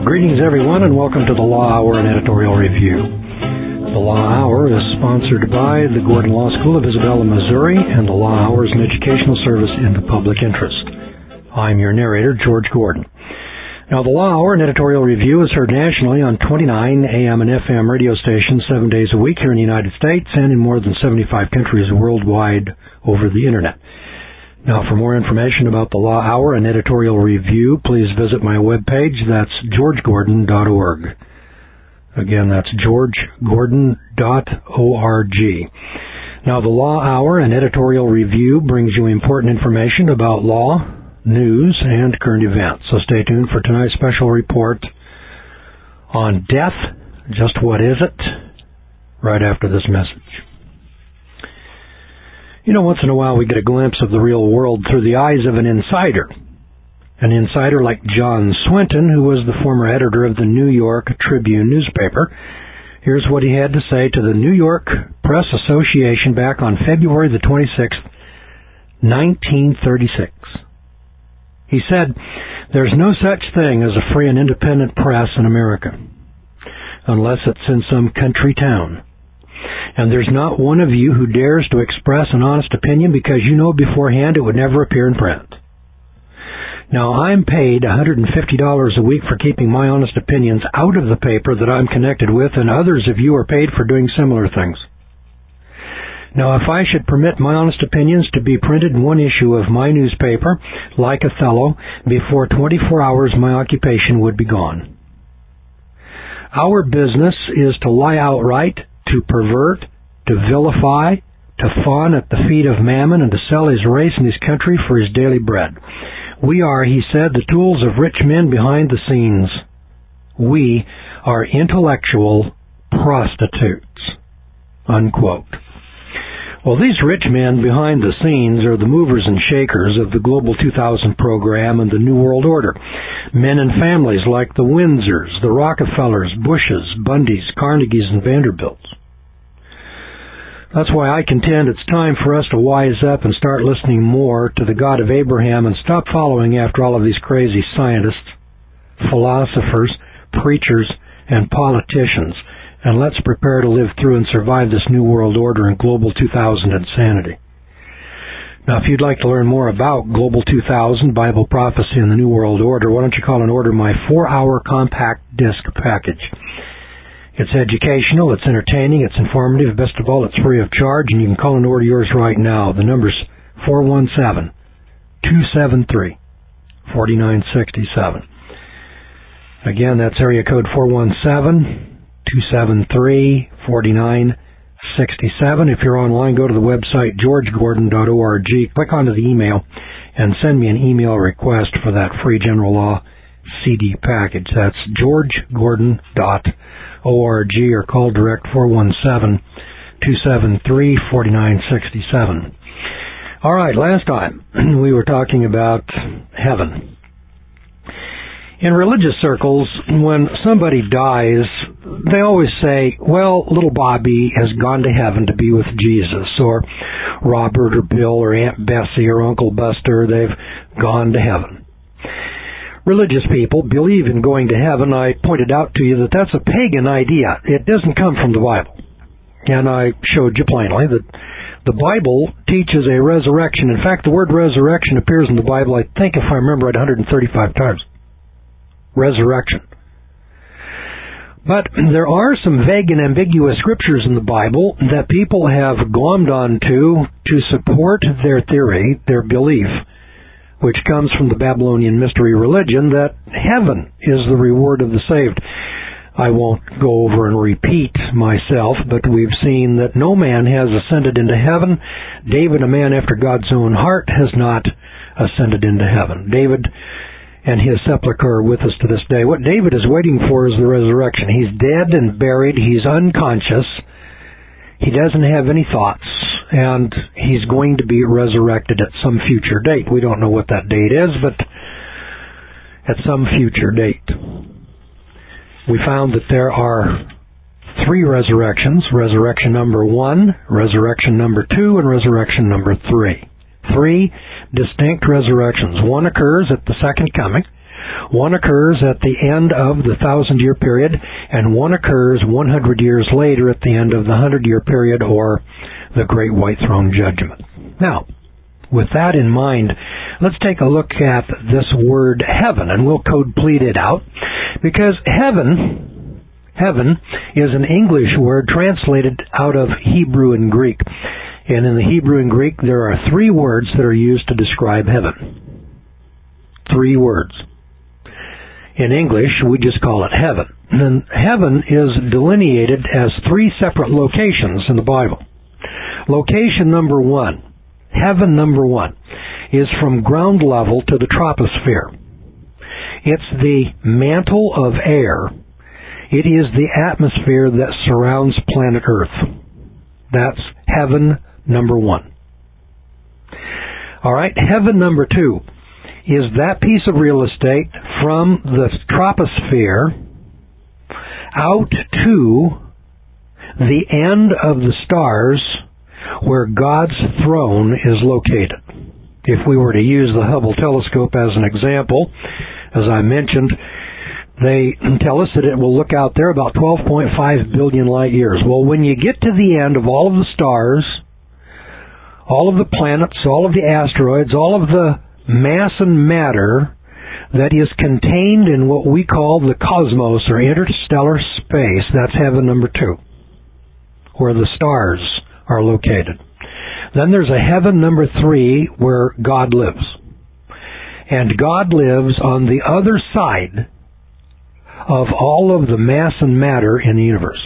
Greetings, everyone, and welcome to the Law Hour and Editorial Review. The Law Hour is sponsored by the Gordon Law School of Isabella, Missouri, and the Law Hour is an educational service in the public interest. I'm your narrator, George Gordon. Now, the Law Hour and Editorial Review is heard nationally on 29 AM and FM radio stations 7 days a week here in the United States and in more than 75 countries worldwide over the Internet. Now, for more information about the Law Hour and Editorial Review, please visit my webpage. That's georgegordon.org. Again, that's georgegordon.org. Now, the Law Hour and Editorial Review brings you important information about law, news, and current events. So stay tuned for tonight's special report on death. Just what is it? Right after this message. You know, once in a while we get a glimpse of the real world through the eyes of an insider. An insider like John Swinton, who was the former editor of the New York Tribune newspaper. Here's what he had to say to the New York Press Association back on February the 26th, 1936. He said, "There's no such thing as a free and independent press in America, unless it's in some country town. And there's not one of you who dares to express an honest opinion because you know beforehand it would never appear in print. Now, I'm paid $150 a week for keeping my honest opinions out of the paper that I'm connected with, and others of you are paid for doing similar things. Now, if I should permit my honest opinions to be printed in one issue of my newspaper, like Othello, before 24 hours my occupation would be gone. Our business is to lie outright, to pervert, to vilify, to fawn at the feet of Mammon, and to sell his race and his country for his daily bread. We are," he said, "the tools of rich men behind the scenes. We are intellectual prostitutes." Unquote. Well, these rich men behind the scenes are the movers and shakers of the Global 2000 program and the New World Order. Men and families like the Windsors, the Rockefellers, Bushes, Bundys, Carnegies, and Vanderbilts. That's why I contend it's time for us to wise up and start listening more to the God of Abraham and stop following after all of these crazy scientists, philosophers, preachers, and politicians. And let's prepare to live through and survive this New World Order and Global 2000 insanity. Now, if you'd like to learn more about Global 2000, Bible Prophecy, and the New World Order, why don't you call and order my 4-hour compact disc package. It's educational, it's entertaining, it's informative, best of all, it's free of charge, and you can call and order yours right now. The number's 417-273-4967. Again, that's area code 417-273-4967. If you're online, go to the website georgegordon.org, click onto the email, and send me an email request for that free general law CD package. That's georgegordon.org, or call direct 417-273-4967. All right, last time we were talking about heaven. In religious circles, when somebody dies, they always say, well, little Bobby has gone to heaven to be with Jesus, or Robert or Bill or Aunt Bessie or Uncle Buster, they've gone to heaven. Religious people believe in going to heaven. I pointed out to you that that's a pagan idea. It doesn't come from the Bible. And I showed you plainly that the Bible teaches a resurrection. In fact, the word resurrection appears in the Bible, I think, if I remember right, 135 times. Resurrection. But there are some vague and ambiguous scriptures in the Bible that people have glommed onto to support their theory, their belief, which comes from the Babylonian mystery religion, that heaven is the reward of the saved. I won't go over and repeat myself, but we've seen that no man has ascended into heaven. David, a man after God's own heart, has not ascended into heaven. David and his sepulcher are with us to this day. What David is waiting for is the resurrection. He's dead and buried. He's unconscious. He doesn't have any thoughts, and he's going to be resurrected at some future date. We don't know what that date is, but at some future date. We found that there are 3 resurrections: resurrection number 1, resurrection number 2, and resurrection number 3. 3 distinct resurrections. One occurs at the second coming. One occurs at the end of the 1,000-year period, and one occurs 100 years later at the end of the 100-year period, or the Great White Throne Judgment. Now, with that in mind, let's take a look at this word heaven, and we'll code-plead it out, because heaven is an English word translated out of Hebrew and Greek. And in the Hebrew and Greek, there are 3 words that are used to describe heaven. 3 words. In English, we just call it heaven. And heaven is delineated as 3 separate locations in the Bible. Location number 1, heaven number 1, is from ground level to the troposphere. It's the mantle of air. It is the atmosphere that surrounds planet Earth. That's heaven number 1. All right, heaven number 2 is that piece of real estate from the troposphere out to the end of the stars where God's throne is located. If we were to use the Hubble telescope as an example, as I mentioned, they tell us that it will look out there about 12.5 billion light years. Well, when you get to the end of all of the stars, all of the planets, all of the asteroids, all of the mass and matter that is contained in what we call the cosmos or interstellar space, that's heaven number 2, where the stars are located. Then there's a heaven number 3 where God lives. And God lives on the other side of all of the mass and matter in the universe.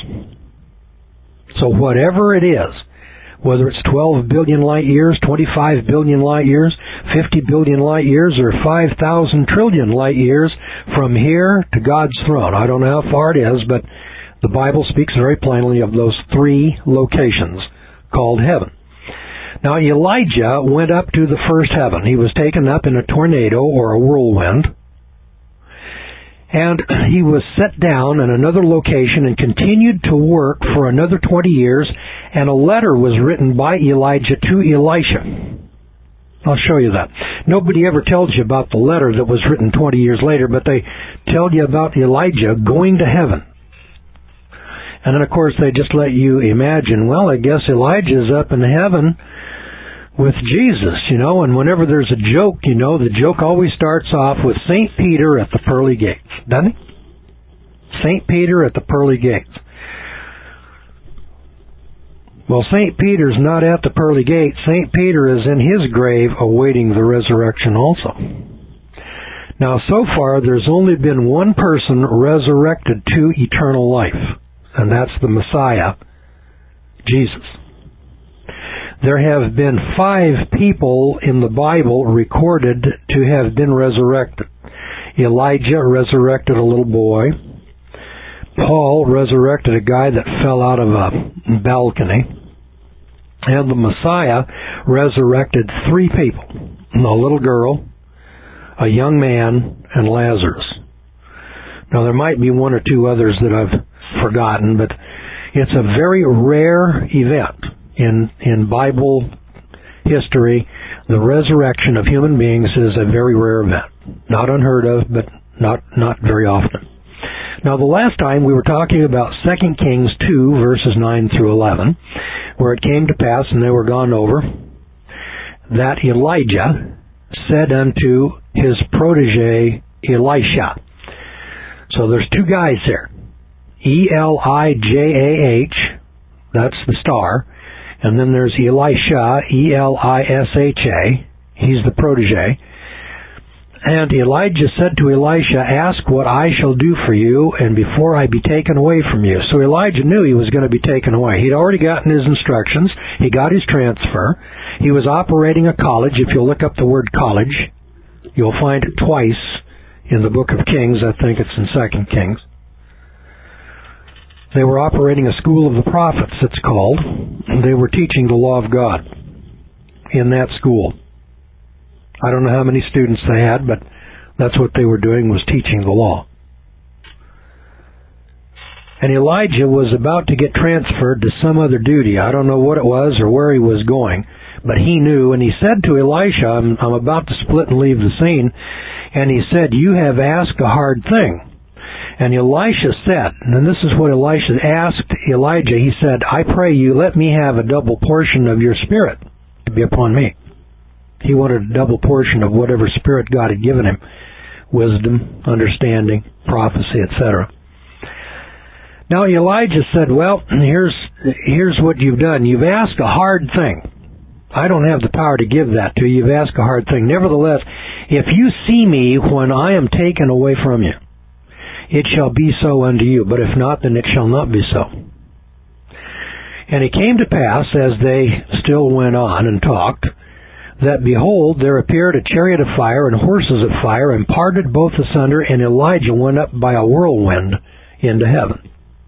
So whatever it is, whether it's 12 billion light years, 25 billion light years, 50 billion light years, or 5,000 trillion light years from here to God's throne. I don't know how far it is, but the Bible speaks very plainly of those 3 locations called heaven. Now, Elijah went up to the first heaven. He was taken up in a tornado or a whirlwind, and he was set down in another location and continued to work for another 20 years, and a letter was written by Elijah to Elisha. I'll show you that. Nobody ever tells you about the letter that was written 20 years later, but they tell you about Elijah going to heaven. And then, of course, they just let you imagine, well, I guess Elijah's up in heaven with Jesus, and whenever there's a joke, the joke always starts off with St. Peter at the pearly gates, doesn't it? St. Peter at the pearly gates. Well, St. Peter's not at the pearly gates. St. Peter is in his grave awaiting the resurrection also. Now, so far, there's only been one person resurrected to eternal life, and that's the Messiah, Jesus. There have been 5 people in the Bible recorded to have been resurrected. Elijah resurrected a little boy. Paul resurrected a guy that fell out of a balcony. And the Messiah resurrected 3 people. A little girl, a young man, and Lazarus. Now, there might be 1 or 2 others that I've forgotten, but it's a very rare event. In Bible history, the resurrection of human beings is a very rare event. Not unheard of, but not very often. Now, the last time we were talking about 2 Kings 2, verses 9 through 11, where it came to pass, and they were gone over, that Elijah said unto his protege Elisha. So there's 2 guys there. Elijah, that's the star. And then there's Elisha, Elisha, he's the protege. And Elijah said to Elisha, ask what I shall do for you, and before I be taken away from you. So Elijah knew he was going to be taken away. He'd already gotten his instructions. He got his transfer. He was operating a college. If you'll look up the word college, you'll find it twice in the book of Kings. I think it's in 2 Kings. They were operating a school of the prophets, it's called. They were teaching the law of God in that school. I don't know how many students they had, but that's what they were doing, was teaching the law. And Elijah was about to get transferred to some other duty. I don't know what it was or where he was going, but he knew, and he said to Elisha, I'm about to split and leave the scene. And he said, "You have asked a hard thing." And Elisha said, and this is what Elisha asked Elijah, he said, "I pray you, let me have a double portion of your spirit to be upon me." He wanted a double portion of whatever spirit God had given him. Wisdom, understanding, prophecy, etc. Now Elijah said, "Well, here's what you've done. You've asked a hard thing. I don't have the power to give that to you. You've asked a hard thing. Nevertheless, if you see me when I am taken away from you, it shall be so unto you. But if not, then it shall not be so." And it came to pass, as they still went on and talked, that behold, there appeared a chariot of fire and horses of fire, and parted both asunder, and Elijah went up by a whirlwind into heaven.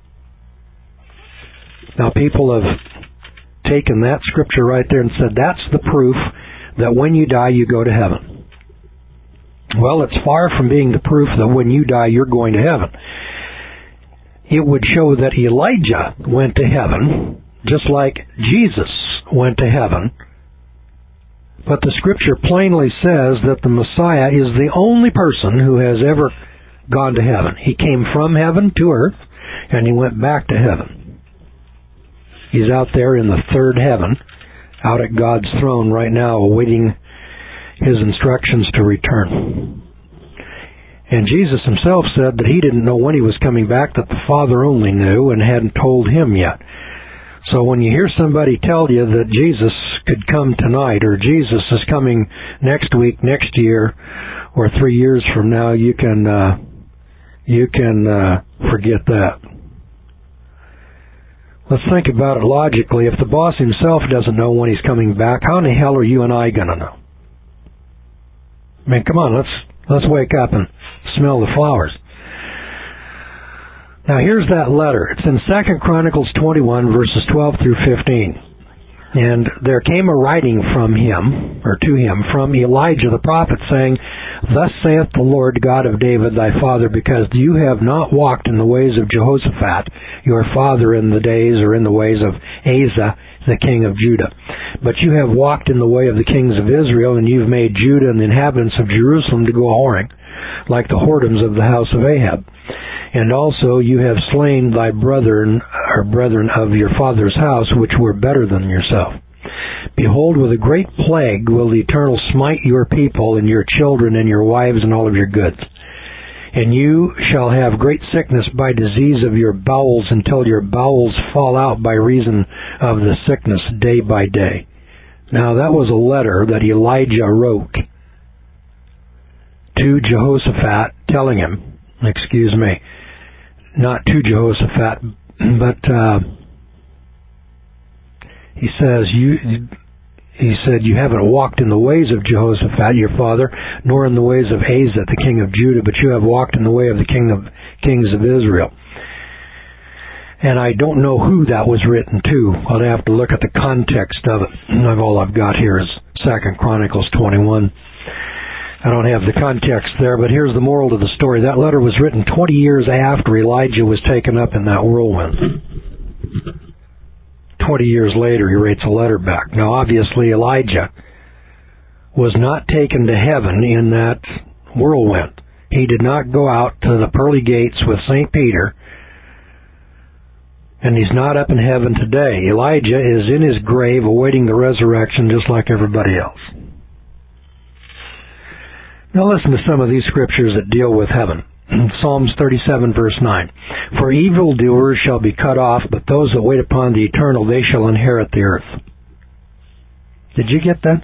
Now people have taken that scripture right there and said that's the proof that when you die you go to heaven. Well, it's far from being the proof that when you die you're going to heaven. It would show that Elijah went to heaven, just like Jesus went to heaven. But the scripture plainly says that the Messiah is the only person who has ever gone to heaven. He came from heaven to earth, and he went back to heaven. He's out there in the third heaven, out at God's throne right now, awaiting his instructions to return. And Jesus himself said that he didn't know when he was coming back, that the Father only knew and hadn't told him yet. So when you hear somebody tell you that Jesus could come tonight, or Jesus is coming next week, next year, or 3 years from now, you can forget that. Let's think about it logically. If the boss himself doesn't know when he's coming back, how in the hell are you and I going to know? I mean, come on, let's wake up and smell the flowers. Now here's that letter. It's in 2 Chronicles 21, verses 12 through 15. And there came a writing from him, or to him, from Elijah the prophet, saying, "Thus saith the Lord God of David thy father, because you have not walked in the ways of Jehoshaphat, your father, in the days or in the ways of Asa, the king of Judah. But you have walked in the way of the kings of Israel, and you've made Judah and the inhabitants of Jerusalem to go whoring, like the whoredoms of the house of Ahab. And also you have slain thy brethren of your father's house, which were better than yourself. Behold, with a great plague will the Eternal smite your people, and your children, and your wives, and all of your goods. And you shall have great sickness by disease of your bowels, until your bowels fall out by reason of the sickness day by day." Now that was a letter that Elijah wrote to Jehoshaphat, telling him, not to Jehoshaphat, but he said, "You haven't walked in the ways of Jehoshaphat, your father, nor in the ways of Asa, the king of Judah, but you have walked in the way of the kings of Israel." And I don't know who that was written to. I'd have to look at the context of it. All I've got here is 2 Chronicles 21. I don't have the context there, but here's the moral of the story. That letter was written 20 years after Elijah was taken up in that whirlwind. 20 years later, he writes a letter back. Now, obviously, Elijah was not taken to heaven in that whirlwind. He did not go out to the pearly gates with St. Peter, and he's not up in heaven today. Elijah is in his grave awaiting the resurrection just like everybody else. Now listen to some of these scriptures that deal with heaven. Psalms 37, verse 9. "For evildoers shall be cut off, but those that wait upon the Eternal, they shall inherit the earth." Did you get that?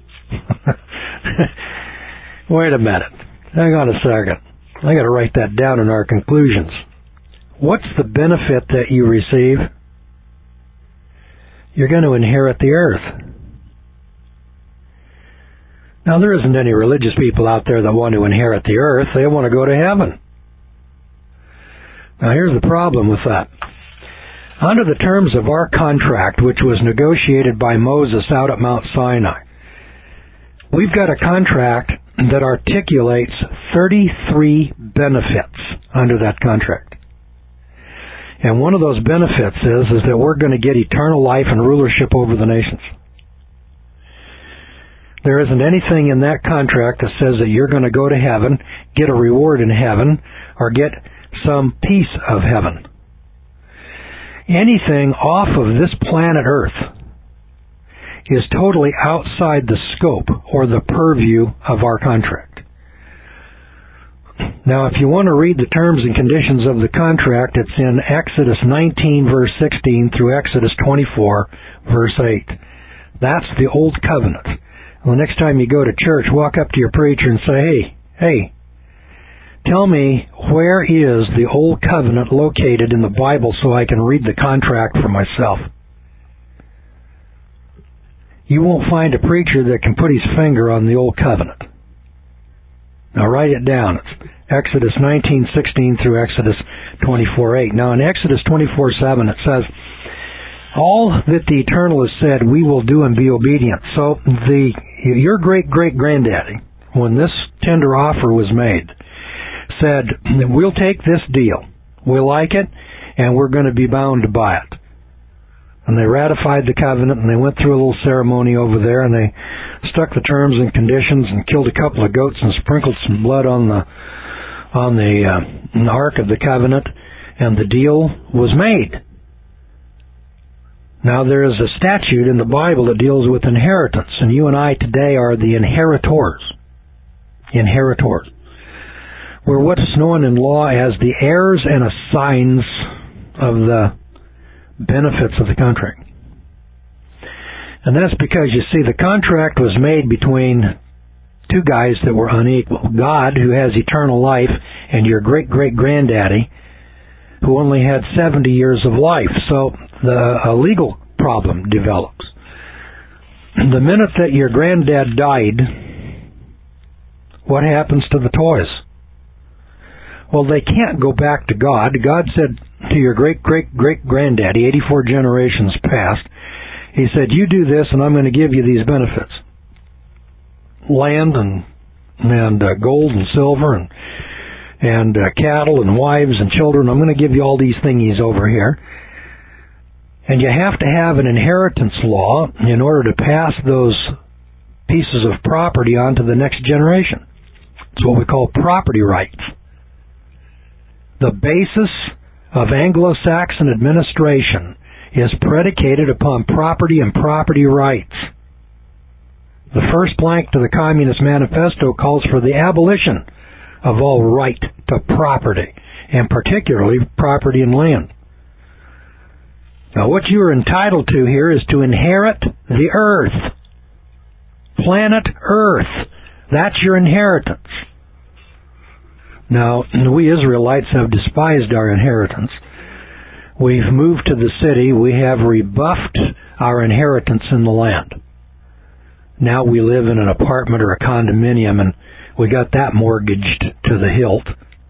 Wait a minute. Hang on a second. I got to write that down in our conclusions. What's the benefit that you receive? You're going to inherit the earth. Now, there isn't any religious people out there that want to inherit the earth. They want to go to heaven. Now, here's the problem with that. Under the terms of our contract, which was negotiated by Moses out at Mount Sinai, we've got a contract that articulates 33 benefits under that contract. And one of those benefits is that we're going to get eternal life and rulership over the nations. There isn't anything in that contract that says that you're going to go to heaven, get a reward in heaven, or get some piece of heaven. Anything off of this planet Earth is totally outside the scope or the purview of our contract. Now, if you want to read the terms and conditions of the contract, it's in Exodus 19, verse 16 through Exodus 24, verse 8. That's the Old Covenant. Well, the next time you go to church, walk up to your preacher and say, hey, tell me, where is the Old Covenant located in the Bible so I can read the contract for myself? You won't find a preacher that can put his finger on the Old Covenant. Now write it down. It's Exodus 19:16 through Exodus 24:8. Now in Exodus 24:7 it says, all that the Eternal has said, we will do and be obedient. So your great-great-granddaddy, when this tender offer was made, said, we'll take this deal. We like it, and we're going to be bound to buy it. And they ratified the covenant, and they went through a little ceremony over there, and they stuck the terms and conditions and killed a couple of goats and sprinkled some blood on the ark of the covenant, and the deal was made. Now there is a statute in the Bible that deals with inheritance, and you and I today are the inheritors. Inheritors. We're what's known in law as the heirs and assigns of the benefits of the contract. And that's because, you see, the contract was made between two guys that were unequal. God, who has eternal life, and your great-great-granddaddy, who only had 70 years of life. So a legal problem develops. The minute that your granddad died, what happens to the toys? Well, they can't go back to God. God said to your great-great-great-granddaddy, 84 generations past, he said, you do this and I'm going to give you these benefits. Land and gold and silver and cattle and wives and children. I'm going to give you all these thingies over here. And you have to have an inheritance law in order to pass those pieces of property on to the next generation. It's what we call property rights. The basis of Anglo-Saxon administration is predicated upon property and property rights. The first blank to the Communist Manifesto calls for the abolition of all right to property, and particularly property and land. Now, what you are entitled to here is to inherit the earth. Planet Earth. That's your inheritance. Now, we Israelites have despised our inheritance. We've moved to the city. We have rebuffed our inheritance in the land. Now we live in an apartment or a condominium, and we got that mortgaged to the hilt.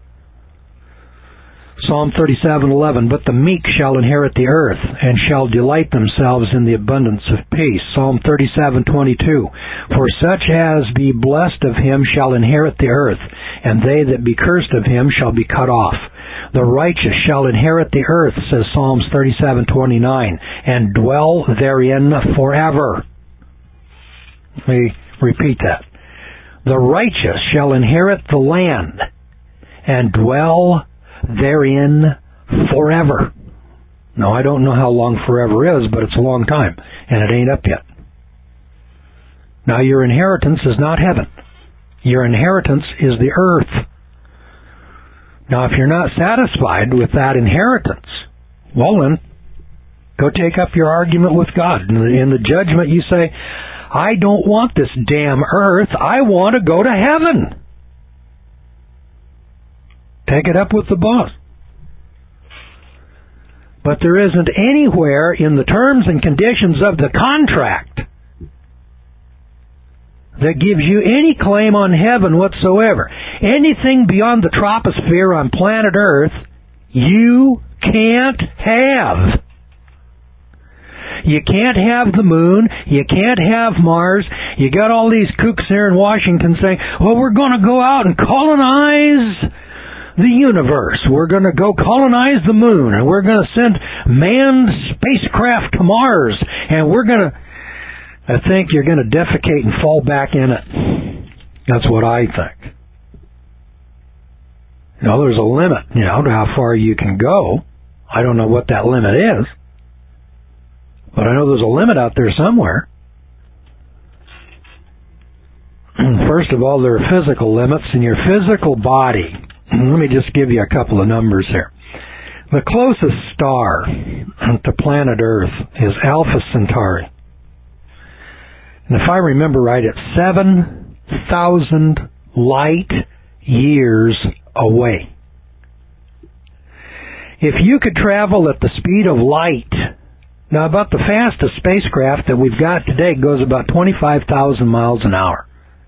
Psalm 37:11, but the meek shall inherit the earth, and shall delight themselves in the abundance of peace. Psalm 37:22, for such as be blessed of him shall inherit the earth, and they that be cursed of him shall be cut off. The righteous shall inherit the earth, says Psalms 37:29, and dwell therein forever. Let me repeat that. The righteous shall inherit the land, and dwell therein forever. Now, I don't know how long forever is, but it's a long time, and it ain't up yet. Now, your inheritance is not heaven. Your inheritance is the earth. Now, if you're not satisfied with that inheritance, well then, go take up your argument with God. In the judgment, you say, I don't want this damn earth. I want to go to heaven. Take it up with the boss. But there isn't anywhere in the terms and conditions of the contract that gives you any claim on heaven whatsoever. Anything beyond the troposphere on planet Earth, you can't have. You can't have the moon. You can't have Mars. You got all these kooks here in Washington saying, well, we're going to go out and colonize the universe. We're going to go colonize the moon, and we're going to send manned spacecraft to Mars, and we're going to... I think you're going to defecate and fall back in it. That's what I think. There's a limit, to how far you can go. I don't know what that limit is, but I know there's a limit out there somewhere. First of all, there are physical limits in your physical body. Let me just give you a couple of numbers here. The closest star to planet Earth is Alpha Centauri. And if I remember right, it's 7,000 light years away. If you could travel at the speed of light, now about the fastest spacecraft that we've got today goes about 25,000 miles an hour.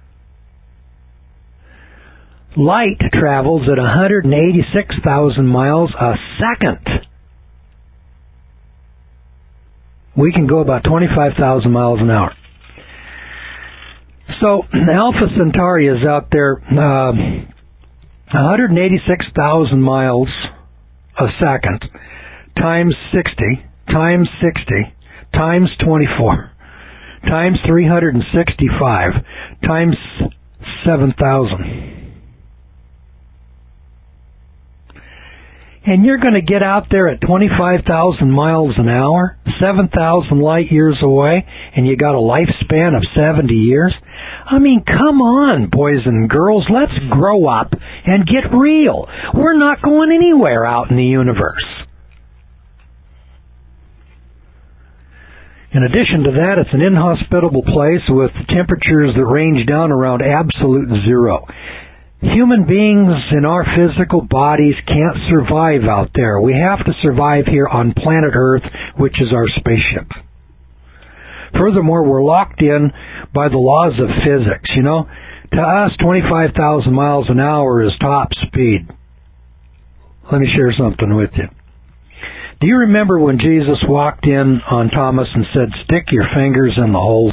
Light travels at 186,000 miles a second. We can go about 25,000 miles an hour. So Alpha Centauri is out there 186,000 miles a second times 60 times 60 times 24 times 365 times 7,000. And you're going to get out there at 25,000 miles an hour, 7,000 light years away, and you got a lifespan of 70 years? I mean, come on, boys and girls, let's grow up and get real. We're not going anywhere out in the universe. In addition to that, it's an inhospitable place with temperatures that range down around absolute zero. Human beings in our physical bodies can't survive out there. We have to survive here on planet Earth, which is our spaceship. Furthermore, we're locked in by the laws of physics. To us, 25,000 miles an hour is top speed. Let me share something with you. Do you remember when Jesus walked in on Thomas and said, "Stick your fingers in the holes"?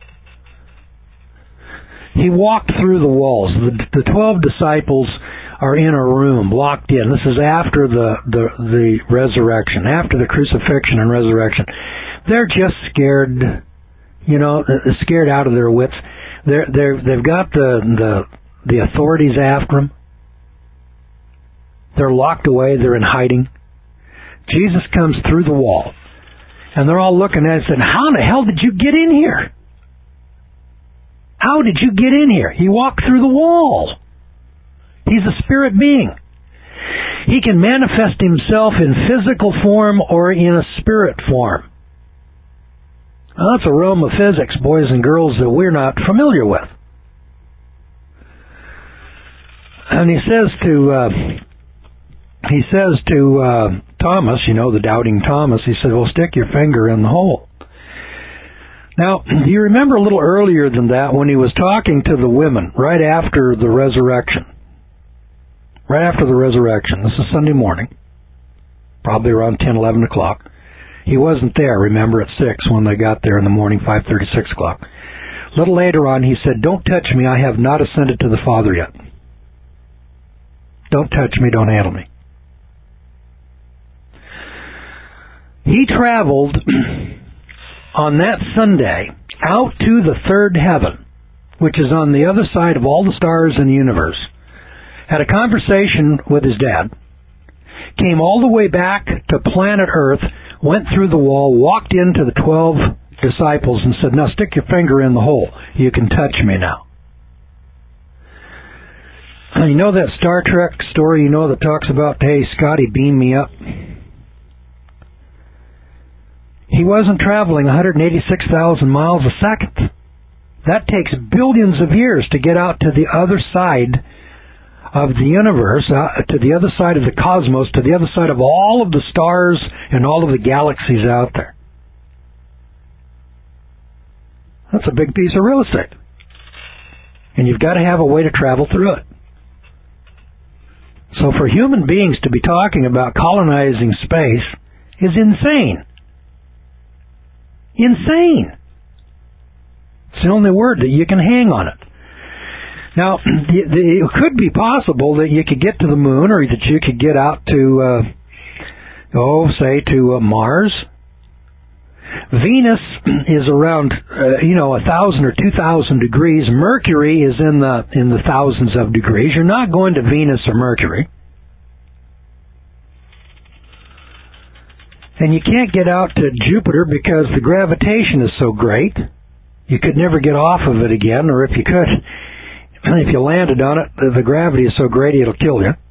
He walked through the walls. The 12 disciples are in a room, locked in. This is after the resurrection, after the crucifixion and resurrection. They're just scared, scared out of their wits. They've got the authorities after them. They're locked away. They're in hiding. Jesus comes through the wall, and they're all looking at it and saying, "How in the hell did you get in here? How did you get in here?" He walked through the wall. He's a spirit being. He can manifest himself in physical form or in a spirit form. Now, that's a realm of physics, boys and girls, that we're not familiar with. And he says to Thomas, the doubting Thomas, he said, "Well, stick your finger in the hole." Now, do you remember a little earlier than that when he was talking to the women right after the resurrection? Right after the resurrection. This is Sunday morning, probably around 10, 11 o'clock. He wasn't there, remember, at 6 when they got there in the morning, 5:30, 6 o'clock. A little later on, he said, "Don't touch me, I have not ascended to the Father yet. Don't touch me, don't handle me." He traveled on that Sunday out to the third heaven, which is on the other side of all the stars in the universe, had a conversation with his dad, came all the way back to planet Earth, went through the wall, walked into the 12 disciples and said, "Now stick your finger in the hole. You can touch me now." You know that Star Trek story, that talks about, "Hey, Scotty, beam me up"? He wasn't traveling 186,000 miles a second. That takes billions of years to get out to the other side of the universe, to the other side of the cosmos, to the other side of all of the stars and all of the galaxies out there. That's a big piece of real estate. And you've got to have a way to travel through it. So for human beings to be talking about colonizing space is insane. Insane. It's the only word that you can hang on it. Now, it could be possible that you could get to the moon, or that you could get out to, say, to Mars. Venus is around 1,000 or 2,000 degrees. Mercury is in the thousands of degrees. You're not going to Venus or Mercury. And you can't get out to Jupiter because the gravitation is so great. You could never get off of it again, or if you could, if you landed on it, the gravity is so great it'll kill you.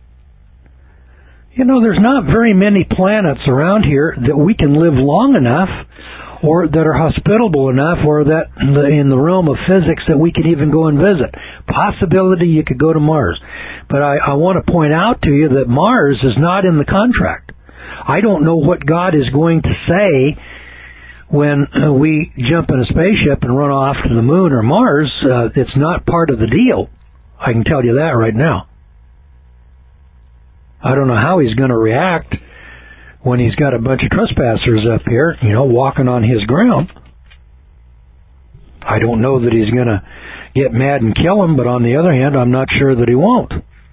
There's not very many planets around here that we can live long enough or that are hospitable enough or that in the realm of physics that we could even go and visit. Possibility you could go to Mars. But I want to point out to you that Mars is not in the contract. I don't know what God is going to say when we jump in a spaceship and run off to the moon or Mars. It's not part of the deal. I can tell you that right now. I don't know how he's going to react when he's got a bunch of trespassers up here, walking on his ground. I don't know that he's going to get mad and kill them, but on the other hand, I'm not sure that he won't.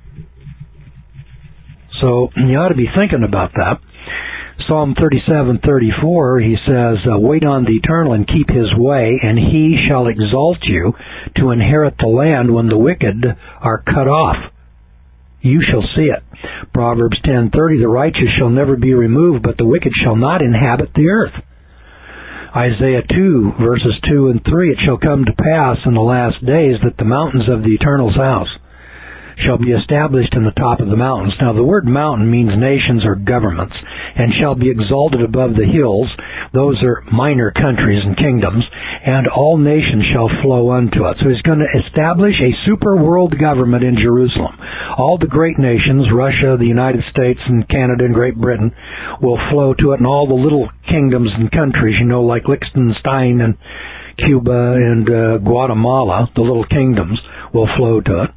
So you ought to be thinking about that. Psalm 37:34, he says, wait on the Eternal and keep his way, and he shall exalt you to inherit the land when the wicked are cut off. You shall see it. Proverbs 10:30, the righteous shall never be removed, but the wicked shall not inhabit the earth. Isaiah 2, verses 2 and 3, it shall come to pass in the last days that the mountains of the Eternal's house shall be established in the top of the mountains. Now the word mountain means nations or governments, and shall be exalted above the hills. Those are minor countries and kingdoms, and all nations shall flow unto it. So he's going to establish a super world government in Jerusalem. All the great nations, Russia, the United States, and Canada, and Great Britain, will flow to it, and all the little kingdoms and countries, like Liechtenstein and Cuba and Guatemala, the little kingdoms, will flow to it.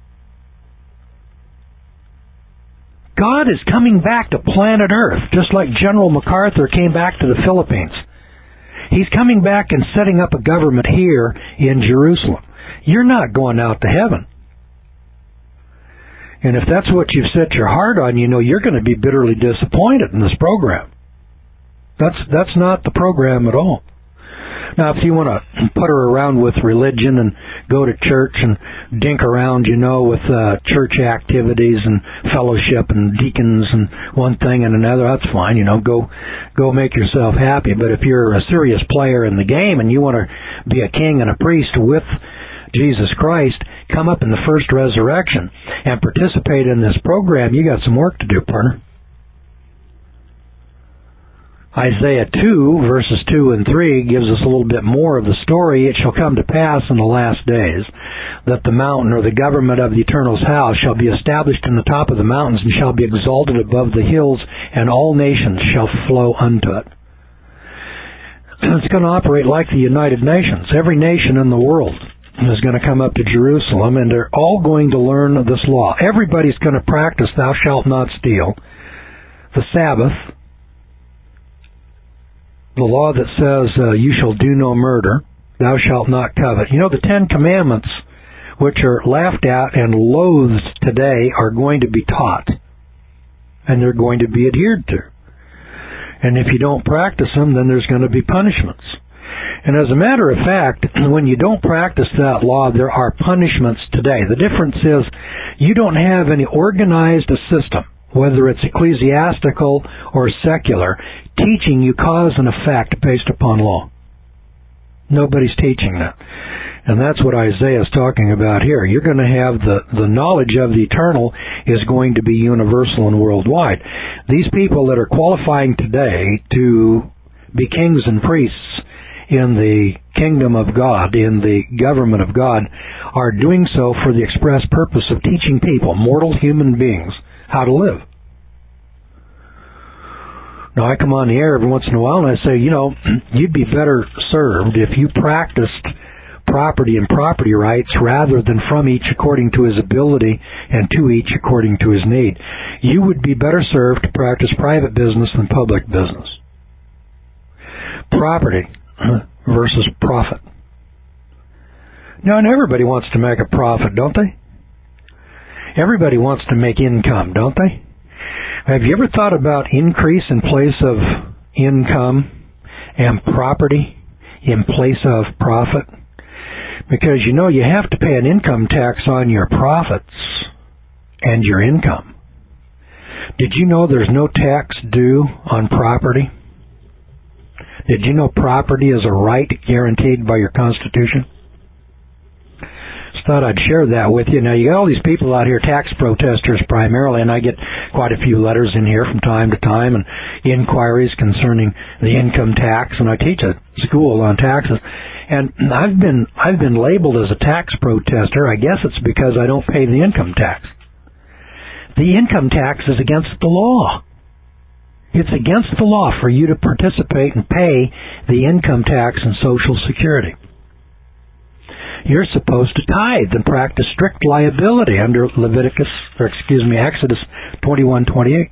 God is coming back to planet Earth, just like General MacArthur came back to the Philippines. He's coming back and setting up a government here in Jerusalem. You're not going out to heaven. And if that's what you've set your heart on, you're going to be bitterly disappointed in this program. That's not the program at all. Now, if you want to putter around with religion and go to church and dink around, with church activities and fellowship and deacons and one thing and another, that's fine. Go make yourself happy. But if you're a serious player in the game and you want to be a king and a priest with Jesus Christ, come up in the first resurrection and participate in this program. You got some work to do, partner. Isaiah 2, verses 2 and 3 gives us a little bit more of the story. It shall come to pass in the last days that the mountain or the government of the Eternal's house shall be established in the top of the mountains and shall be exalted above the hills, and all nations shall flow unto it. It's going to operate like the United Nations. Every nation in the world is going to come up to Jerusalem, and they're all going to learn this law. Everybody's going to practice thou shalt not steal, the Sabbath, the law that says you shall do no murder, thou shalt not covet. The 10 Commandments, which are laughed at and loathed today, are going to be taught, and they're going to be adhered to. And if you don't practice them, then there's going to be punishments. And as a matter of fact, when you don't practice that law, there are punishments today. The difference is you don't have any organized system, whether it's ecclesiastical or secular, teaching you cause and effect based upon law. Nobody's teaching that. And that's what Isaiah is talking about here. You're going to have the knowledge of the eternal is going to be universal and worldwide. These people that are qualifying today to be kings and priests in the kingdom of God, in the government of God, are doing so for the express purpose of teaching people, mortal human beings, how to live. Now, I come on the air every once in a while and I say, you'd be better served if you practiced property and property rights rather than from each according to his ability and to each according to his need. You would be better served to practice private business than public business. Property versus profit. Now, and everybody wants to make a profit, don't they? Everybody wants to make income, don't they? Have you ever thought about increase in place of income and property in place of profit? Because you have to pay an income tax on your profits and your income. Did you know there's no tax due on property? Did you know property is a right guaranteed by your Constitution? Just thought I'd share that with you. Now, you got all these people out here, tax protesters primarily, and I get quite a few letters in here from time to time and inquiries concerning the income tax, and I teach a school on taxes. And I've been labeled as a tax protester. I guess it's because I don't pay the income tax. The income tax is against the law. It's against the law for you to participate and pay the income tax and Social Security. You're supposed to tithe and practice strict liability under Exodus 21:28.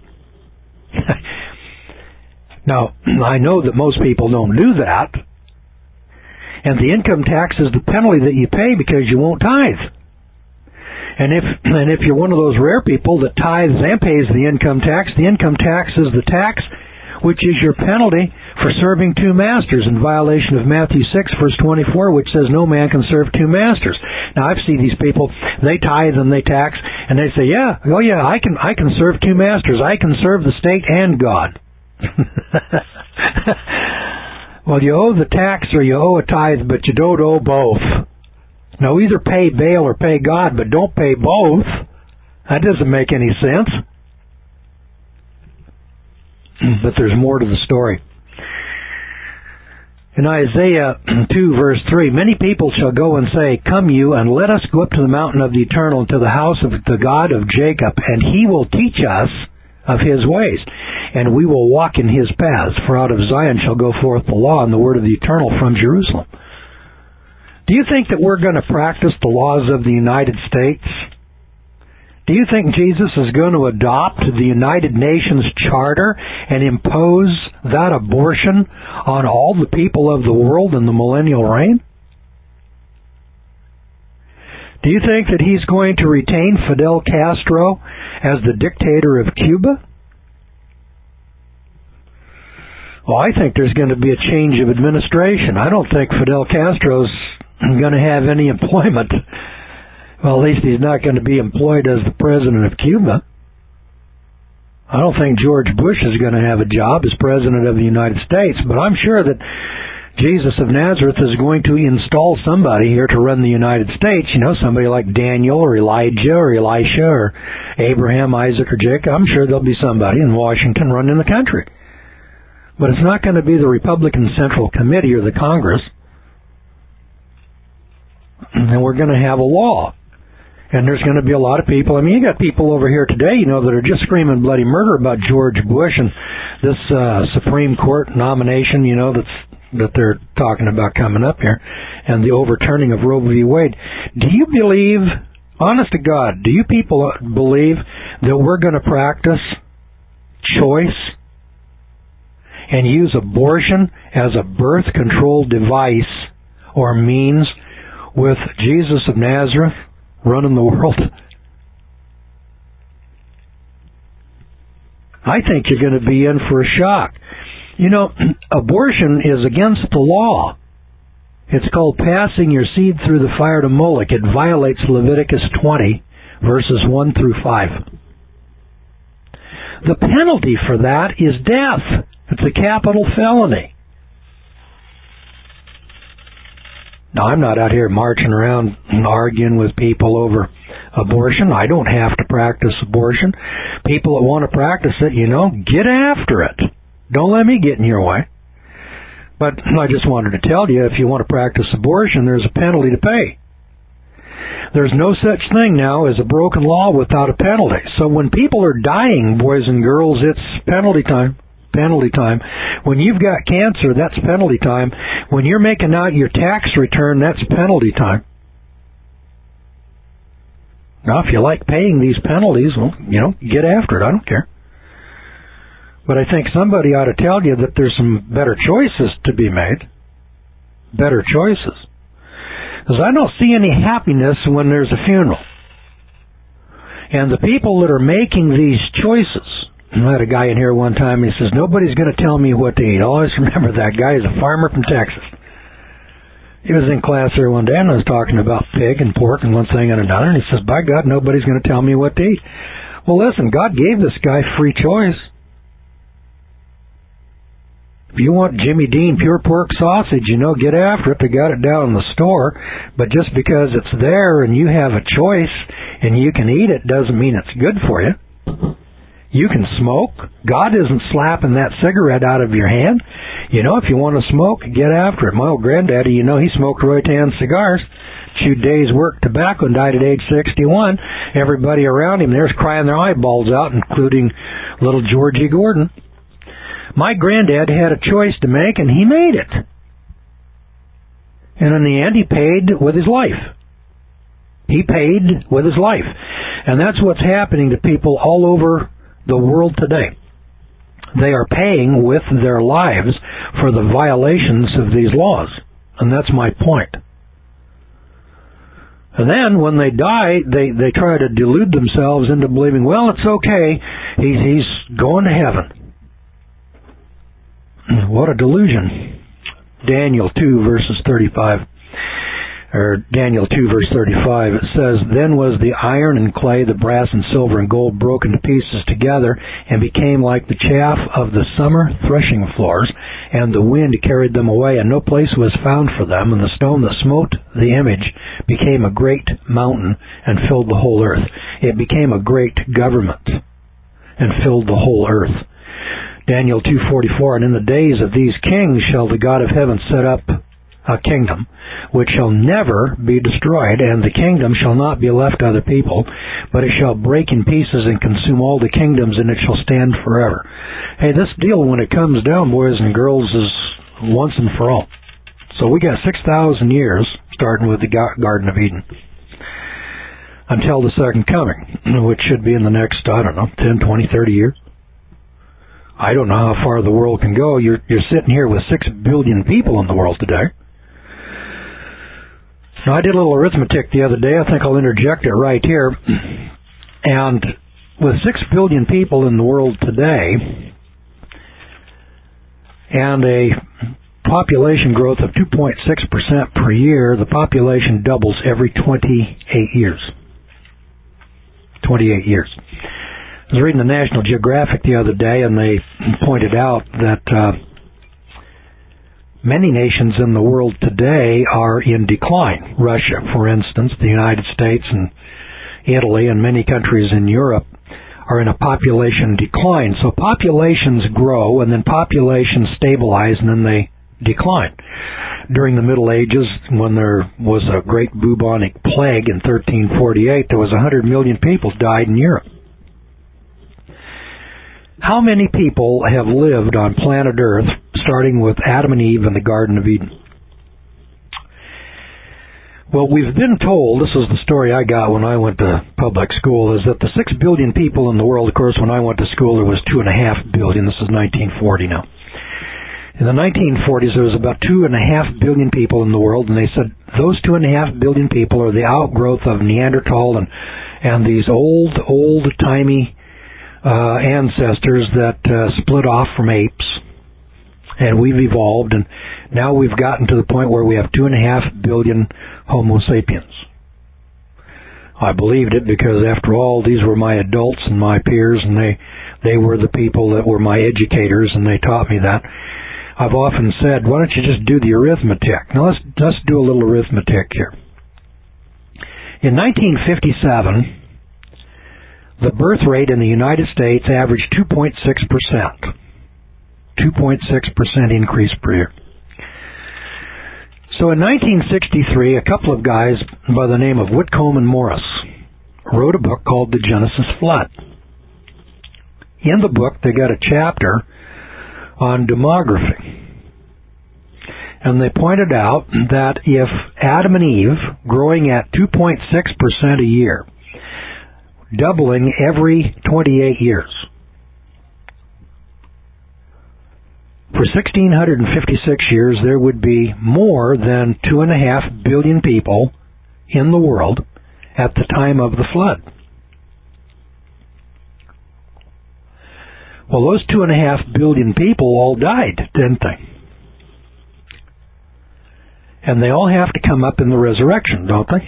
Now, I know that most people don't do that, and the income tax is the penalty that you pay because you won't tithe. And if you're one of those rare people that tithes and pays the income tax is the tax which is your penalty for serving two masters in violation of Matthew 6, verse 24, which says no man can serve two masters. Now, I've seen these people, they tithe and they tax, and they say, I can serve two masters. I can serve the state and God. Well, you owe the tax or you owe a tithe, but you don't owe both. Now, either pay Baal or pay God, but don't pay both. That doesn't make any sense. But there's more to the story. In Isaiah 2, verse 3, many people shall go and say, come you, and let us go up to the mountain of the eternal, to the house of the God of Jacob, and he will teach us of his ways, and we will walk in his paths. For out of Zion shall go forth the law and the word of the eternal from Jerusalem. Do you think that we're going to practice the laws of the United States? Do you think Jesus is going to adopt the United Nations Charter and impose that abortion on all the people of the world in the millennial reign? Do you think that he's going to retain Fidel Castro as the dictator of Cuba? Well, I think there's going to be a change of administration. I don't think Fidel Castro's going to have any employment. Well, at least he's not going to be employed as the president of Cuba. I don't think George Bush is going to have a job as president of the United States, but I'm sure that Jesus of Nazareth is going to install somebody here to run the United States. Somebody like Daniel or Elijah or Elisha or Abraham, Isaac, or Jacob. I'm sure there'll be somebody in Washington running the country. But it's not going to be the Republican Central Committee or the Congress. And we're going to have a law. And there's going to be a lot of people. I mean, you got people over here today, that are just screaming bloody murder about George Bush and this Supreme Court nomination, that they're talking about coming up here, and the overturning of Roe v. Wade. Do you believe, honest to God, do you people believe that we're going to practice choice and use abortion as a birth control device or means with Jesus of Nazareth running the world? I think you're going to be in for a shock. Abortion is against the law. It's called passing your seed through the fire to Moloch. It violates Leviticus 20, verses 1 through 5. The penalty for that is death. It's a capital felony. Now, I'm not out here marching around and arguing with people over abortion. I don't have to practice abortion. People that want to practice it, get after it. Don't let me get in your way. But I just wanted to tell you, if you want to practice abortion, there's a penalty to pay. There's no such thing now as a broken law without a penalty. So when people are dying, boys and girls, it's penalty time. Penalty time. When you've got cancer, that's penalty time. When you're making out your tax return, that's penalty time. Now, if you like paying these penalties, well, get after it. I don't care. But I think somebody ought to tell you that there's some better choices to be made. Better choices. Because I don't see any happiness when there's a funeral. And the people that are making these choices I had a guy in here one time, he says, nobody's going to tell me what to eat. I always remember that guy. He's a farmer from Texas. He was in class there one day, and I was talking about pig and pork and one thing and another, and he says, by God, nobody's going to tell me what to eat. Well, listen, God gave this guy free choice. If you want Jimmy Dean pure pork sausage, get after it. They got it down in the store. But just because it's there and you have a choice and you can eat it doesn't mean it's good for you. You can smoke. God isn't slapping that cigarette out of your hand. If you want to smoke, get after it. My old granddaddy, he smoked Roytan cigars, chewed days' work tobacco, and died at age 61. Everybody around him there's crying their eyeballs out, including little Georgie Gordon. My granddad had a choice to make, and he made it. And in the end, he paid with his life. He paid with his life. And that's what's happening to people all over the world today. They are paying with their lives for the violations of these laws. And that's my point. And then when they die, they try to delude themselves into believing, well, it's okay. He's going to heaven. What a delusion. Daniel 2 verses 35. Or Daniel 2 verse 35, it says, Then was the iron and clay, the brass and silver and gold broken to pieces together, and became like the chaff of the summer threshing floors, and the wind carried them away, and no place was found for them, and the stone that smote the image became a great mountain, and filled the whole earth. It became a great government, and filled the whole earth. Daniel 2:44, And in the days of these kings shall the God of heaven set up a kingdom, which shall never be destroyed, and the kingdom shall not be left to other people, but it shall break in pieces and consume all the kingdoms, and it shall stand forever. Hey, this deal, when it comes down, boys and girls, is once and for all. So we got 6,000 years, starting with the Garden of Eden, until the second coming, which should be in the next, 10, 20, 30 years. I don't know how far the world can go. You're sitting here with 6 billion people in the world today. Now, I did a little arithmetic the other day. I think I'll interject it right here. And with 6 billion people in the world today, and a population growth of 2.6% per year, the population doubles every 28 years. 28 years. I was reading the National Geographic the other day, and they pointed out that many nations in the world today are in decline. Russia, for instance, the United States and Italy, and many countries in Europe are in a population decline. So populations grow, and then populations stabilize, and then they decline. During the Middle Ages, when there was a great bubonic plague in 1348, there was 100 million people died in Europe. How many people have lived on planet Earth, starting with Adam and Eve in the Garden of Eden? Well, we've been told, this is the story I got when I went to public school, is that the 6 billion people in the world, of course, when I went to school, there was 2.5 billion. This is 1940 now. In the 1940s, there was about 2.5 billion people in the world, and they said those 2.5 billion people are the outgrowth of Neanderthal and these old-timey ancestors that split off from apes, and we've evolved, and now we've gotten to the point where we have 2.5 billion Homo sapiens. I believed it because, after all, these were my adults and my peers, and they were the people that were my educators, and they taught me that. I've often said, why don't you just do the arithmetic? Now let's do a little arithmetic here. In 1957, the birth rate in the United States averaged 2.6%. 2.6% increase per year. So in 1963, a couple of guys by the name of Whitcomb and Morris wrote a book called The Genesis Flood. In the book, they got a chapter on demography. And they pointed out that if Adam and Eve, growing at 2.6% a year, doubling every 28 years, for 1,656 years, there would be more than 2.5 billion people in the world at the time of the flood. Well, those 2.5 billion people all died, didn't they? And they all have to come up in the resurrection, don't they?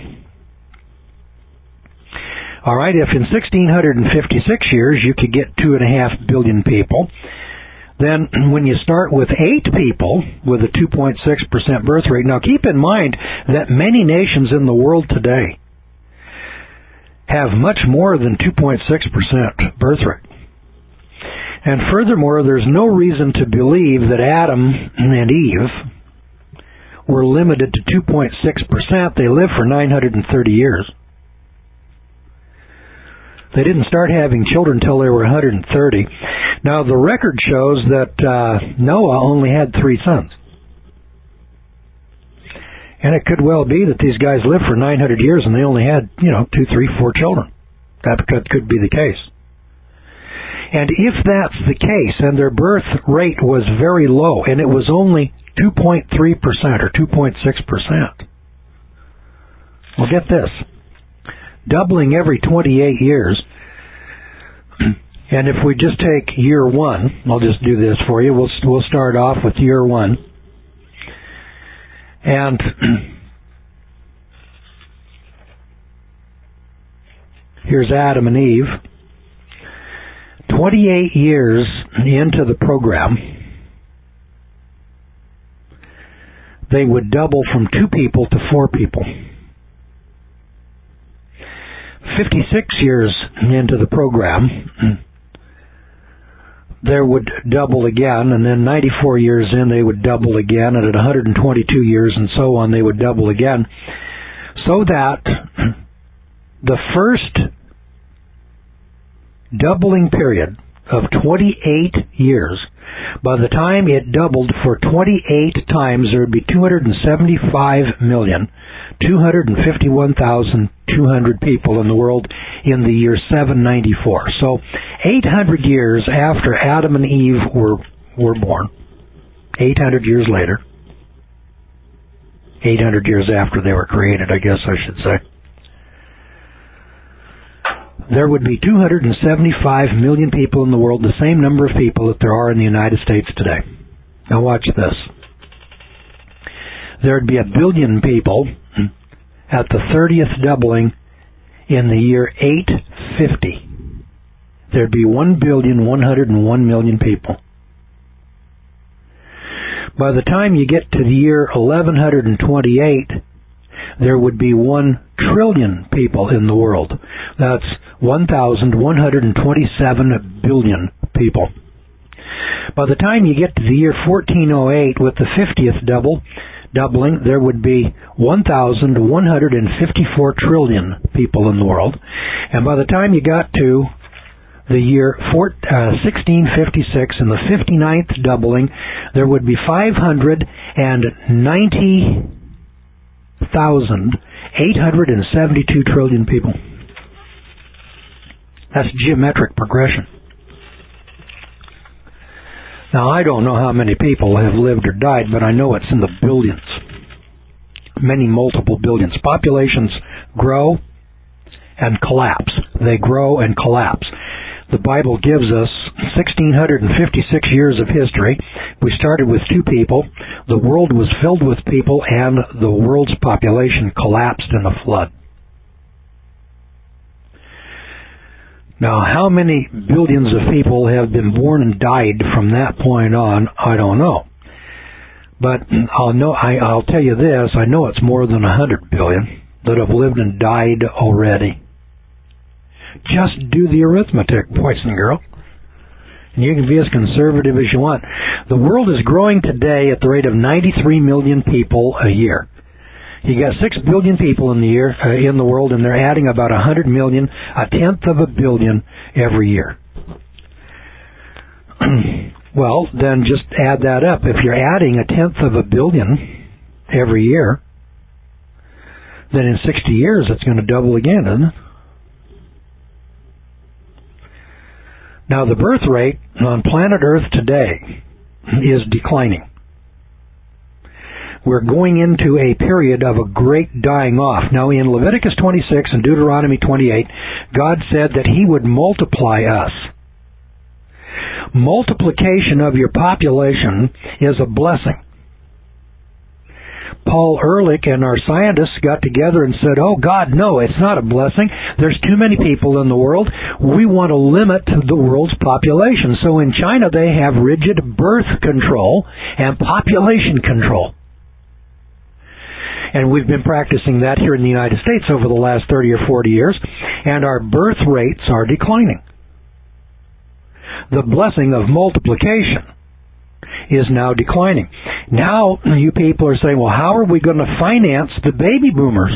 All right, if in 1656 years you could get 2.5 billion people, then when you start with 8 people with a 2.6% birth rate, now keep in mind that many nations in the world today have much more than 2.6% birth rate. And furthermore, there's no reason to believe that Adam and Eve were limited to 2.6%. They lived for 930 years. They didn't start having children until they were 130. Now, the record shows that Noah only had 3 sons. And it could well be that these guys lived for 900 years and they only had, 2, 3, 4 children. That could be the case. And if that's the case, and their birth rate was very low, and it was only 2.3% or 2.6%, well, get this. Doubling every 28 years, and if we just take year 1, I'll just do this for you. We'll start off with year 1. And here's Adam and Eve. 28 years into the program, they would double from 2 people to 4 people. 56 years into the program, they would double again, and then 94 years in, they would double again, and at 122 years and so on, they would double again, so that the first doubling period of 28 years, by the time it doubled for 28 times, there would be 275,251,200 people in the world in the year 794. So 800 years after Adam and Eve were born, 800 years later, 800 years after they were created, I guess I should say, there would be 275 million people in the world, the same number of people that there are in the United States today. Now watch this. There would be 1 billion people at the 30th doubling in the year 850. There'd be 1,101,000,000 people. By the time you get to the year 1128, there would be 1 trillion people in the world. That's 1,127 billion people. By the time you get to the year 1408 with the 50th doubling, there would be 1,154 trillion people in the world. And by the time you got to the year 1656 and the 59th doubling, there would be 590,872 trillion people. That's geometric progression. Now, I don't know how many people have lived or died, but I know it's in the billions. Many multiple billions. Populations grow and collapse. They grow and collapse. The Bible gives us 1,656 years of history. We started with 2 people. The world was filled with people, and the world's population collapsed in a flood. Now, how many billions of people have been born and died from that point on, I don't know. But I'll tell you this, I know it's more than 100 billion that have lived and died already. Just do the arithmetic, boys and girls. And you can be as conservative as you want. The world is growing today at the rate of 93 million people a year. You got 6 billion people in the world, and they're adding about 100 million, 1/10 of a billion every year. Well, then just add that up. If you're adding 1/10 of a billion every year, then in 60 years it's going to double again, isn't it? Now, the birth rate on planet Earth today is declining. We're going into a period of a great dying off. Now, in Leviticus 26 and Deuteronomy 28, God said that He would multiply us. multiplication of your population is a blessing. Paul Ehrlich and our scientists got together and said, oh God, no, it's not a blessing. There's too many people in the world. We want to limit the world's population. So in China they have rigid birth control and population control. And we've been practicing that here in the United States over the last 30 or 40 years, and our birth rates are declining. The blessing of multiplication is now declining. Now you people are saying, well, how are we going to finance the baby boomers?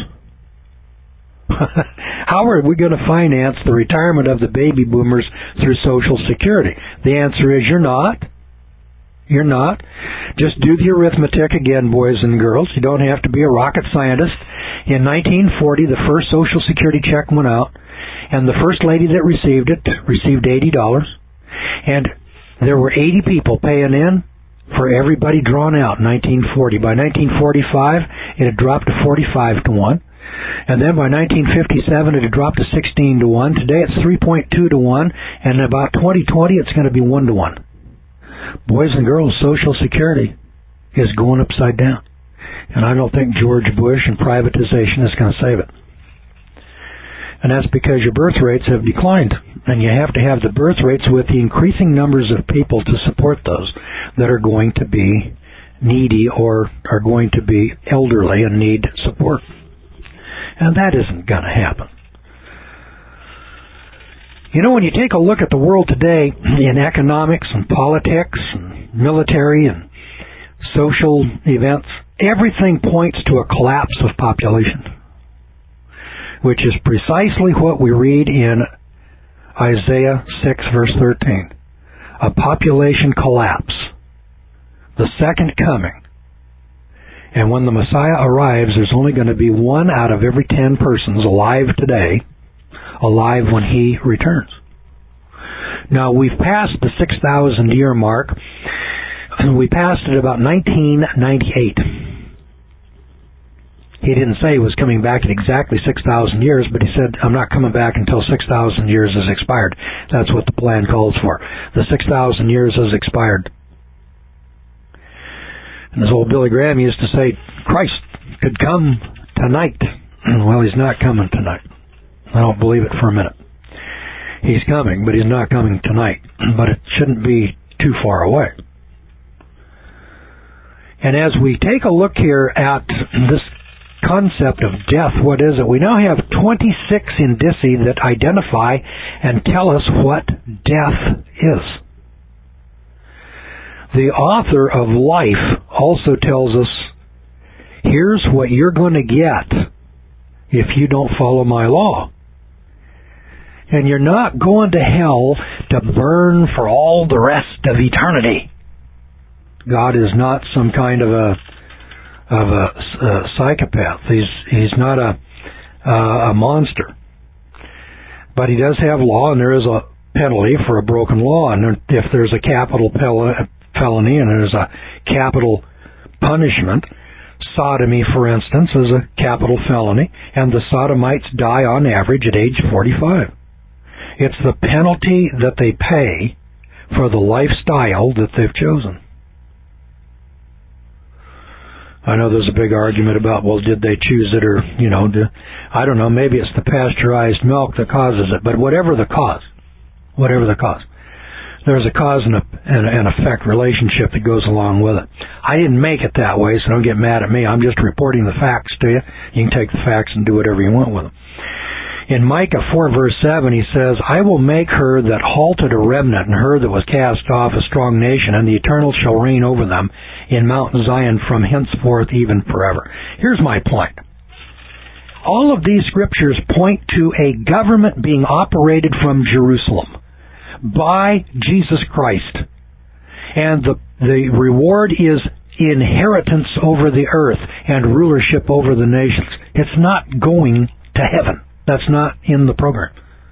How are we going to finance the retirement of the baby boomers through Social Security? The answer is you're not. You're not. Just do the arithmetic again, boys and girls. You don't have to be a rocket scientist. In 1940, the first Social Security check went out, and the first lady that received it received $80. And there were 80 people paying in for everybody drawn out in 1940. By 1945, it had dropped to 45 to 1. And then by 1957, it had dropped to 16 to 1. Today it's 3.2 to 1. And about 2020, it's going to be 1 to 1. Boys and girls, Social Security is going upside down. And I don't think George Bush and privatization is going to save it. And that's because your birth rates have declined. And you have to have the birth rates with the increasing numbers of people to support those that are going to be needy or are going to be elderly and need support. And that isn't going to happen. You know, when you take a look at the world today in economics and politics and military and social events, everything points to a collapse of population, which is precisely what we read in Isaiah 6, verse 13. A population collapse, the second coming. And when the Messiah arrives, there's only going to be 1 out of every 10 persons alive today, alive when he returns. Now, we've passed the 6,000 year mark. We passed it about 1998. He didn't say he was coming back in exactly 6,000 years, but he said, I'm not coming back until 6,000 years is expired. That's what the plan calls for. The 6,000 years has expired. And as old Billy Graham used to say, Christ could come tonight. Well, he's not coming tonight. I don't believe it for a minute. He's coming, but he's not coming tonight. But it shouldn't be too far away. And as we take a look here at this concept of death, what is it? We now have 26 indicia that identify and tell us what death is. The author of Life also tells us, here's what you're going to get if you don't follow my law. And you're not going to hell to burn for all the rest of eternity. God is not some kind of a psychopath. He's not a monster. But he does have law, and there is a penalty for a broken law. And if there's a capital felony and there's a capital punishment, sodomy, for instance, is a capital felony, and the sodomites die on average at age 45. It's the penalty that they pay for the lifestyle that they've chosen. I know there's a big argument about, well, did they choose it or, I don't know, maybe it's the pasteurized milk that causes it, but whatever the cause, there's a cause and an effect relationship that goes along with it. I didn't make it that way, so don't get mad at me. I'm just reporting the facts to you. You can take the facts and do whatever you want with them. In Micah 4, verse 7, he says, I will make her that halted a remnant, and her that was cast off a strong nation, and the Eternal shall reign over them in Mount Zion from henceforth even forever. Here's my point. All of these scriptures point to a government being operated from Jerusalem by Jesus Christ. And the reward is inheritance over the earth and rulership over the nations. It's not going to heaven. That's not in the program.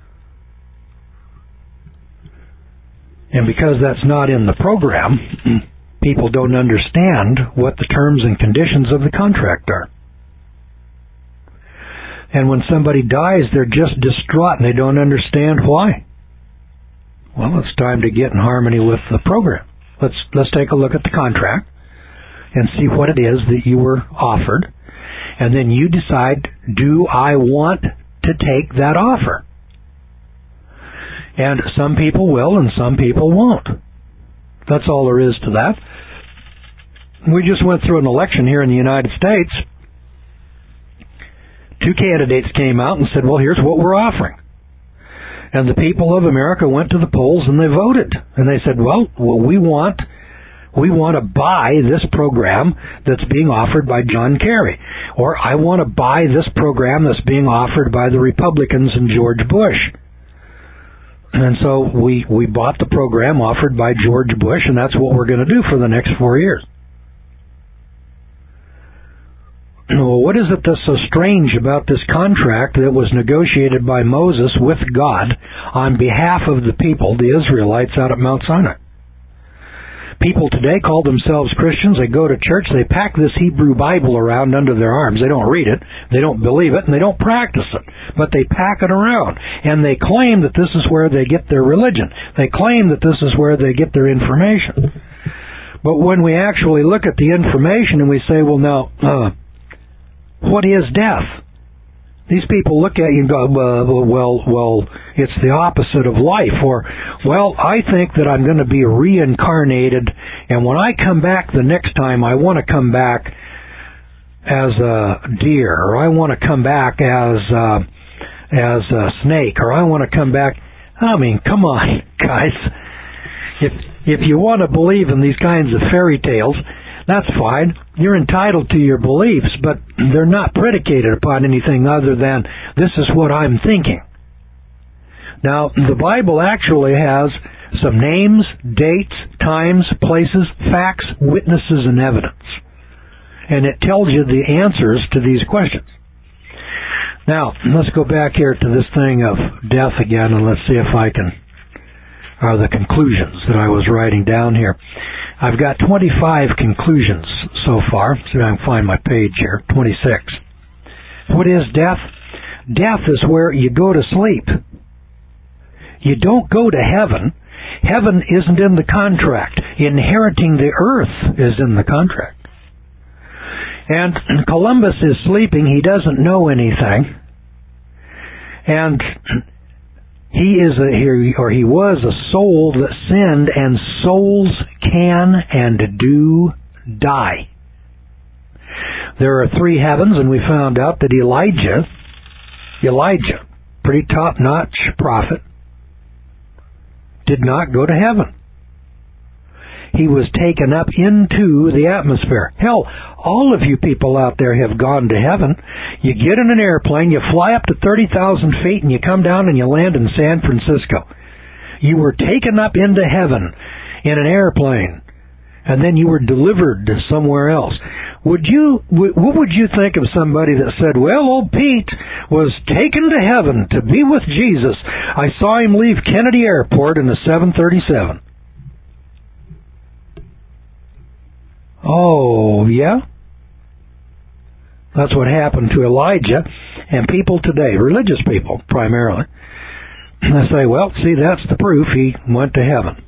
And because that's not in the program, people don't understand what the terms and conditions of the contract are. And when somebody dies, they're just distraught and they don't understand why. well, it's time to get in harmony with the program. Let's take a look at the contract and see what it is that you were offered, and then you decide, do I want to take that offer? And some people will and some people won't. That's all there is to that. We just went through an election here in the United States. 2 candidates came out and said, well, here's what we're offering. And the people of America went to the polls and they voted. And they said, well we want to buy this program that's being offered by John Kerry. Or I want to buy this program that's being offered by the Republicans and George Bush. And so we bought the program offered by George Bush, and that's what we're going to do for the next 4 years. Well, what is it that's so strange about this contract that was negotiated by Moses with God on behalf of the people, the Israelites out at Mount Sinai? People today call themselves Christians. They go to church. They pack this Hebrew Bible around under their arms. They don't read it. They don't believe it. And they don't practice it. But they pack it around. And they claim that this is where they get their religion. They claim that this is where they get their information. But when we actually look at the information and we say, well, now, what is death? These people look at you and go, well, it's the opposite of life. Or, well, I think that I'm going to be reincarnated, and when I come back the next time, I want to come back as a deer, or I want to come back as a snake, or I want to come back. I mean, come on, guys. If you want to believe in these kinds of fairy tales, that's fine. You're entitled to your beliefs, but they're not predicated upon anything other than, this is what I'm thinking. Now, the Bible actually has some names, dates, times, places, facts, witnesses, and evidence. And it tells you the answers to these questions. Now, let's go back here to this thing of death again, and let's see if I can, the conclusions that I was writing down here. I've got 25 conclusions so far. See if I can find my page here. 26. What is death? Death is where you go to sleep. You don't go to heaven. Heaven isn't in the contract. Inheriting the earth is in the contract. And Columbus is sleeping. He doesn't know anything. And he was a soul that sinned, and souls can and do die. There are 3 heavens, and we found out that Elijah, pretty top-notch prophet, did not go to heaven. He was taken up into the atmosphere. Hell, all of you people out there have gone to heaven. You get in an airplane, you fly up to 30,000 feet, and you come down and you land in San Francisco. You were taken up into heaven in an airplane, and then you were delivered to somewhere else. What would you think of somebody that said, well, old Pete was taken to heaven to be with Jesus. I saw him leave Kennedy Airport in a 737. Oh, yeah? That's what happened to Elijah and people today, religious people primarily. They say, well, see, that's the proof he went to heaven.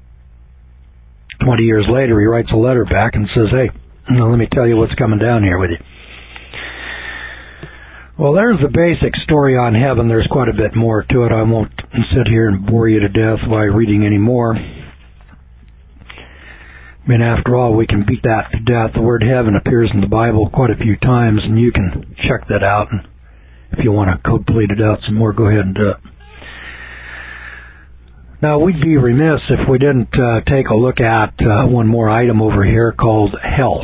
20 years later, he writes a letter back and says, hey, now let me tell you what's coming down here with you. Well, there's the basic story on heaven. There's quite a bit more to it. I won't sit here and bore you to death by reading any more. I mean, after all, we can beat that to death. The word heaven appears in the Bible quite a few times, and you can check that out. And if you want to code plead it out some more, go ahead and do it. Now, we'd be remiss if we didn't take a look at one more item over here called hell.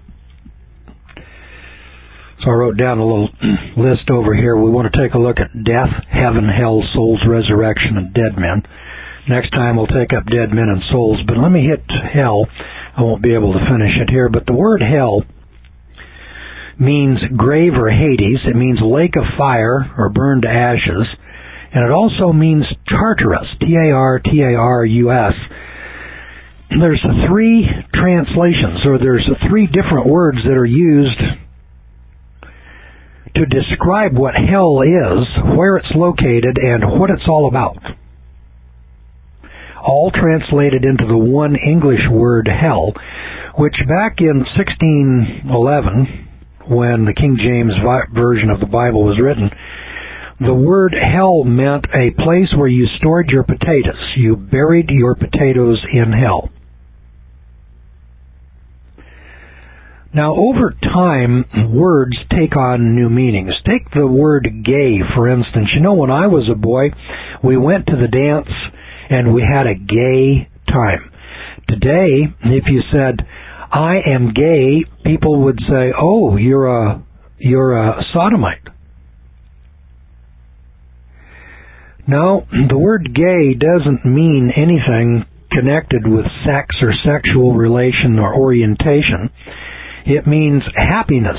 So I wrote down a little list over here. We want to take a look at death, heaven, hell, souls, resurrection, and dead men. Next time we'll take up dead men and souls, but let me hit hell. I won't be able to finish it here, but the word hell means grave or Hades. It means lake of fire or burned to ashes. And it also means Tartarus, Tartarus. There's 3 translations, or there's 3 different words that are used to describe what hell is, where it's located, and what it's all about. all translated into the one English word hell, which back in 1611, when the King James Version of the Bible was written, the word hell meant a place where you stored your potatoes. You buried your potatoes in hell. Now, over time, words take on new meanings. Take the word gay, for instance. You know, when I was a boy, we went to the dance and we had a gay time. Today, if you said, I am gay, people would say, oh, you're a sodomite. Now, the word gay doesn't mean anything connected with sex or sexual relation or orientation. It means happiness.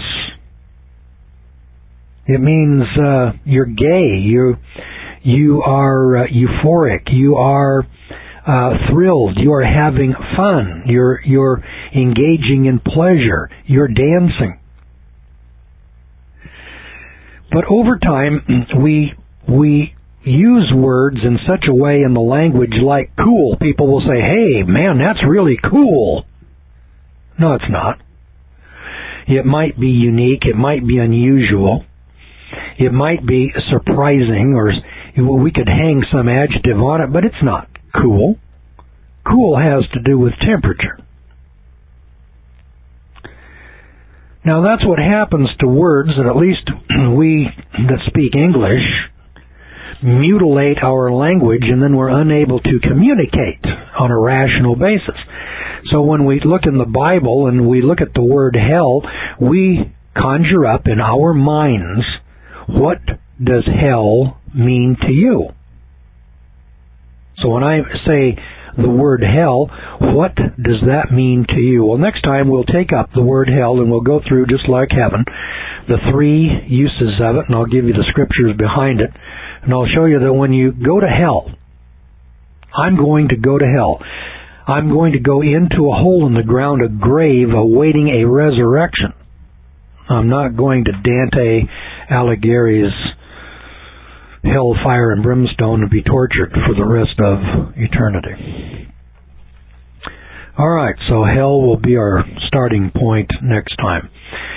It means you're gay. You are euphoric. You are thrilled. You are having fun. You're engaging in pleasure. You're dancing. But over time, we use words in such a way in the language like cool. People will say, hey, man, that's really cool. No, it's not. It might be unique. It might be unusual. It might be surprising, or we could hang some adjective on it, but it's not cool. Cool has to do with temperature. Now, that's what happens to words that at least we that speak English mutilate our language, and then we're unable to communicate on a rational basis. So when we look in the Bible and we look at the word hell, we conjure up in our minds, what does hell mean to you? So when I say the word hell, what does that mean to you? Well, next time we'll take up the word hell and we'll go through, just like heaven, the three uses of it, and I'll give you the scriptures behind it, and I'll show you that when you go to hell, I'm going to go to hell. I'm going to go into a hole in the ground, a grave, awaiting a resurrection. I'm not going to Dante Alighieri's hell, fire, and brimstone and be tortured for the rest of eternity. All right, so hell will be our starting point next time.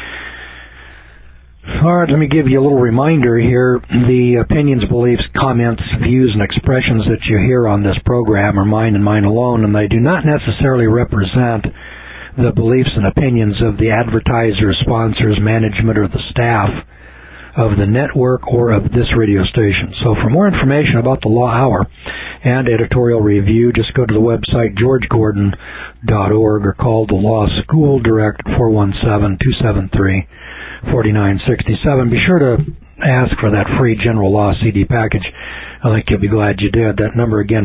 All right, let me give you a little reminder here. The opinions, beliefs, comments, views, and expressions that you hear on this program are mine and mine alone, and they do not necessarily represent the beliefs and opinions of the advertisers, sponsors, management, or the staff of the network or of this radio station. So for more information about the Law Hour and editorial review, just go to the website georgegordon.org or call the Law School Direct 417-273-4967. Be sure to ask for that free General Law CD package. I think you'll be glad you did. That number again,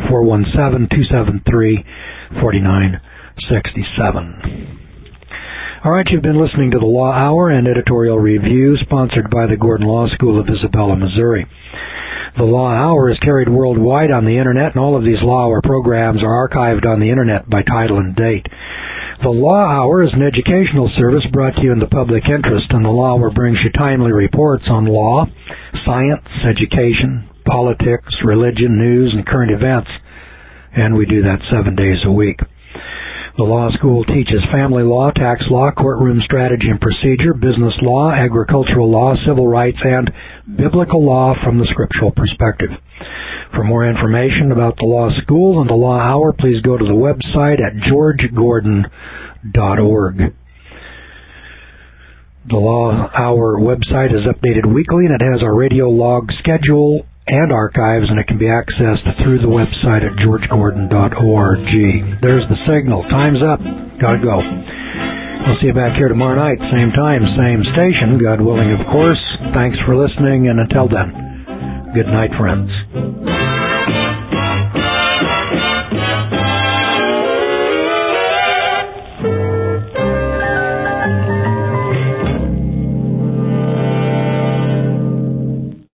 417-273-4967. All right, you've been listening to the Law Hour and editorial review, sponsored by the Gordon Law School of Isabella, Missouri. The Law Hour is carried worldwide on the Internet, and all of these Law Hour programs are archived on the Internet by title and date. The Law Hour is an educational service brought to you in the public interest, and the Law Hour brings you timely reports on law, science, education, politics, religion, news, and current events, and we do that 7 days a week. The law school teaches family law, tax law, courtroom strategy and procedure, business law, agricultural law, civil rights, and biblical law from the scriptural perspective. For more information about the law school and the Law Hour, please go to the website at georgegordon.org. The Law Hour website is updated weekly, and it has our radio log schedule and archives, and it can be accessed through the website at georgegordon.org. There's the signal. Time's up. Gotta go. We'll see you back here tomorrow night, same time, same station, God willing, of course. Thanks for listening, and until then, good night, friends.